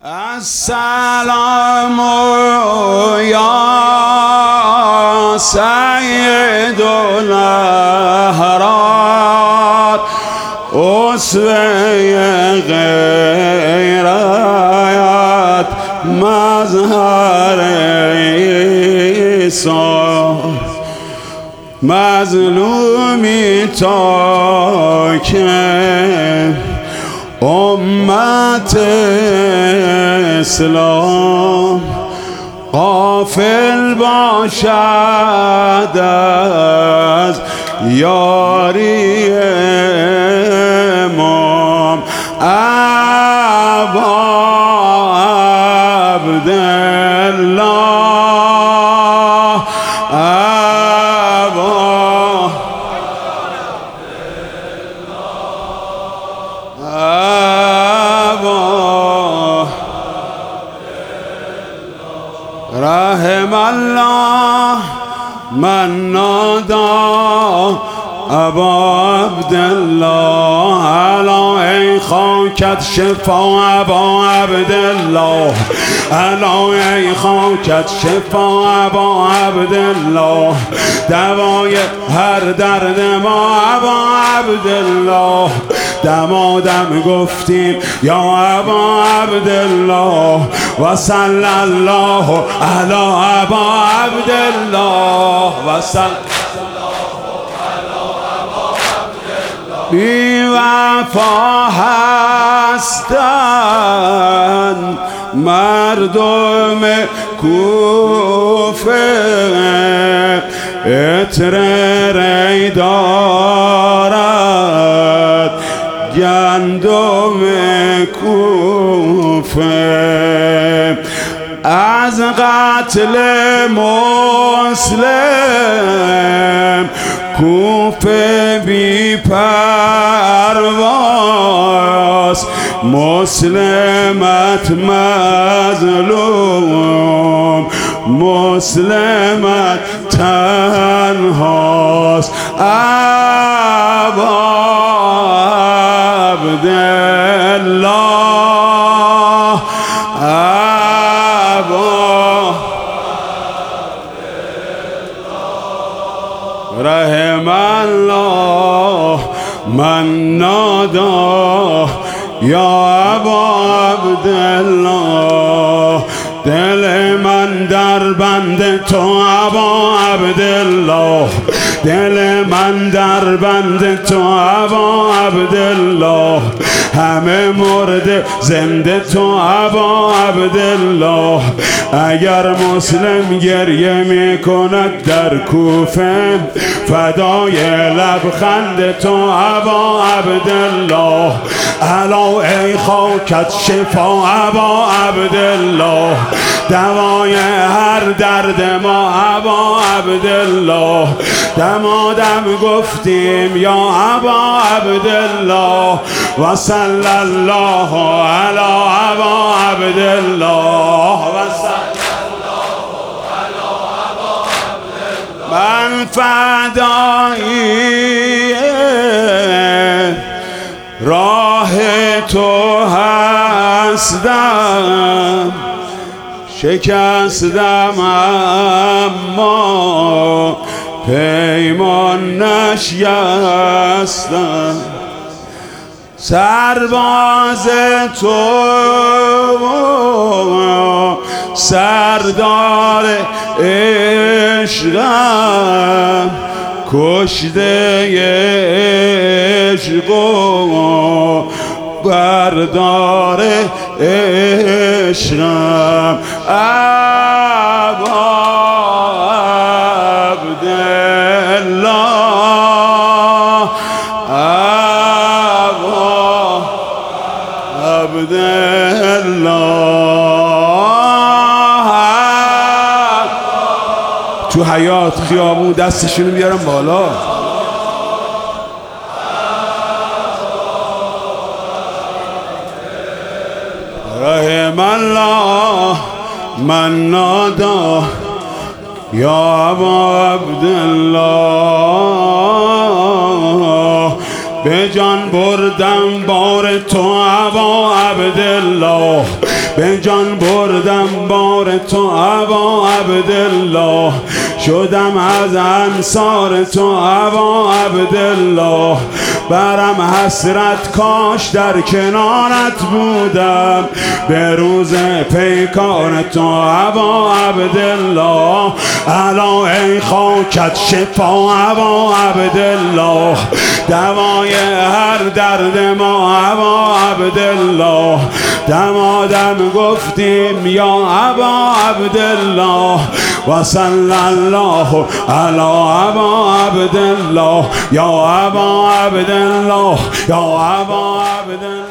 السلام یا سید الاحرار اسوه غیرت مظهر ایثار مظلومی تا که امت اسلام غافل باشد از یاری امام ابا عبدالله رحم الله من نادى ابا عبدالله الا ای خاکت شفا ابا عبدالله الا ای خاکت شفا ابا عبدالله دوای هر درد ما ابا عبدالله دمادم گفتیم یا ابا عبدالله و صلی الله علی ابا عبدالله و بی وفا هستند مردم کوفه عطر ری دارد گندم کوفه از قتل مسلم کوفه بی پرواز مسلمت مظلوم مسلمت تنهاست ابا عبدالله ابا رحم الله من نادى یا ابا عبدالله دل من در بند تو ابا عبدالله دل من در بند تو ابا عبدالله همه مرده زنده تو ابا عبدالله اگر مسلم گریه می کند در کوفه فدای لبخند تو ابا عبدالله الا ای خاکت شفا ابا عبدالله دوای هر درد ما ابا عبدالله دمادم گفتیم یا ابا عبدالله و صلی الله علی ابا عبدالله و من فدایی راه تو هستم شکستم اما پیمان نشکستم سرباز تو سردار عشقم کشته عشق و بردار عشقم ابا عبدالله ابا عبدالله تو حیات خیابون دستشونو بیارم بالا رحم الله من نادى یا ابا عبدالله به جان بردم بار تو ابا عبدالله، به جان بردم بار تو ابا عبدالله، شدم از انصار تو ابا عبدالله، برم حسرت کاش در کنارت بودم، به روز پیکار تو ابا عبدالله، الا ای خاکت شفا ابا عبدالله، دوای هر درد ما ابا عبدالله، دمادم گفتیم یا ابا عبدالله، و صلی الله علی ابا عبدالله، یا ابا عبدالله، یا ابا عبدالله.